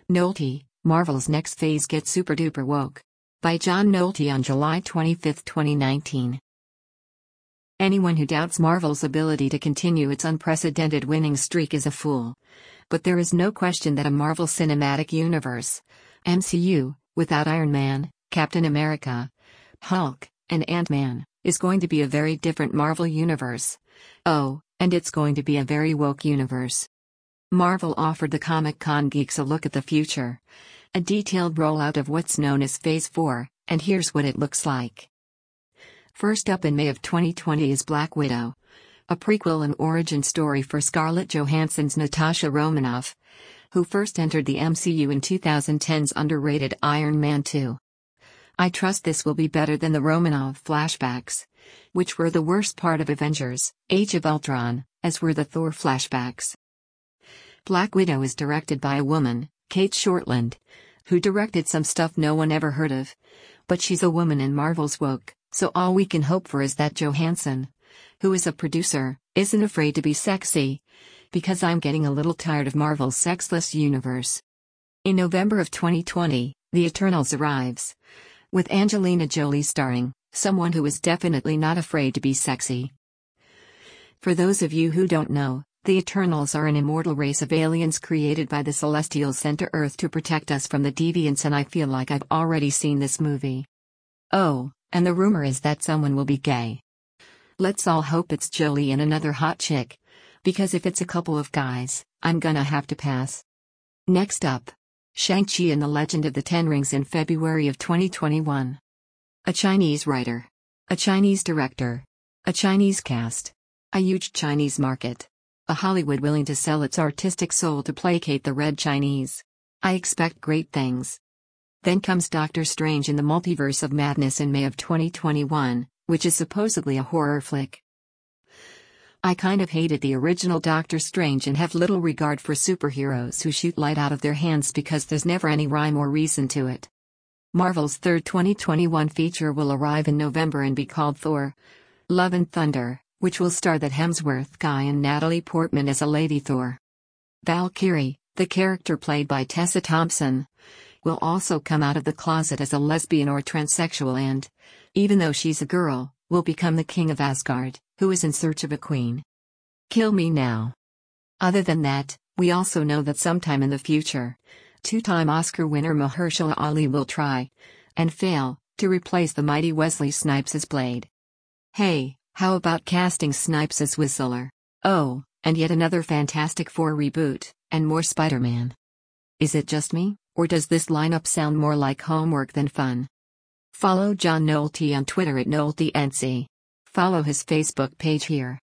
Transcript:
Nolte, Marvel's next phase gets super duper woke. By John Nolte on July 25, 2019. Anyone who doubts Marvel's ability to continue its unprecedented winning streak is a fool. But there is no question that a Marvel Cinematic Universe, MCU, without Iron Man, Captain America, Hulk, and Ant-Man, is going to be a very different Marvel universe. Oh, and it's going to be a very woke universe. Marvel offered the Comic-Con geeks a look at the future. A detailed rollout of what's known as Phase 4, and here's what it looks like. First up in May of 2020 is Black Widow, a prequel and origin story for Scarlett Johansson's Natasha Romanoff, who first entered the MCU in 2010's underrated Iron Man 2. I trust this will be better than the Romanoff flashbacks, which were the worst part of Avengers: Age of Ultron, as were the Thor flashbacks. Black Widow is directed by a woman, Kate Shortland, who directed some stuff no one ever heard of. But she's a woman and Marvel's woke, so all we can hope for is that Johansson, who is a producer, isn't afraid to be sexy. Because I'm getting a little tired of Marvel's sexless universe. In November of 2020, The Eternals arrives, with Angelina Jolie starring, someone who is definitely not afraid to be sexy. For those of you who don't know, the Eternals are an immortal race of aliens created by the Celestials sent to Earth to protect us from the deviants, and I feel like I've already seen this movie. Oh, and the rumor is that someone will be gay. Let's all hope it's Jolie and another hot chick, because if it's a couple of guys, I'm gonna have to pass. Next up, Shang-Chi and the Legend of the Ten Rings in February of 2021. A Chinese writer, a Chinese director, a Chinese cast, a huge Chinese market, a Hollywood willing to sell its artistic soul to placate the red Chinese. I expect great things. Then comes Doctor Strange in the Multiverse of Madness in May of 2021, which is supposedly a horror flick. I kind of hated the original Doctor Strange and have little regard for superheroes who shoot light out of their hands because there's never any rhyme or reason to it. Marvel's third 2021 feature will arrive in November and be called Thor: Love and Thunder, which will star that Hemsworth guy and Natalie Portman as a Lady Thor. Valkyrie, the character played by Tessa Thompson, will also come out of the closet as a lesbian or transsexual and, even though she's a girl, will become the king of Asgard, who is in search of a queen. Kill me now. Other than that, we also know that sometime in the future, two-time Oscar winner Mahershala Ali will try, and fail, to replace the mighty Wesley Snipes as Blade. Hey, how about casting Snipes as Whistler? Oh, and yet another Fantastic Four reboot, and more Spider-Man. Is it just me, or does this lineup sound more like homework than fun? Follow John Nolte on Twitter at NolteNC. Follow his Facebook page here.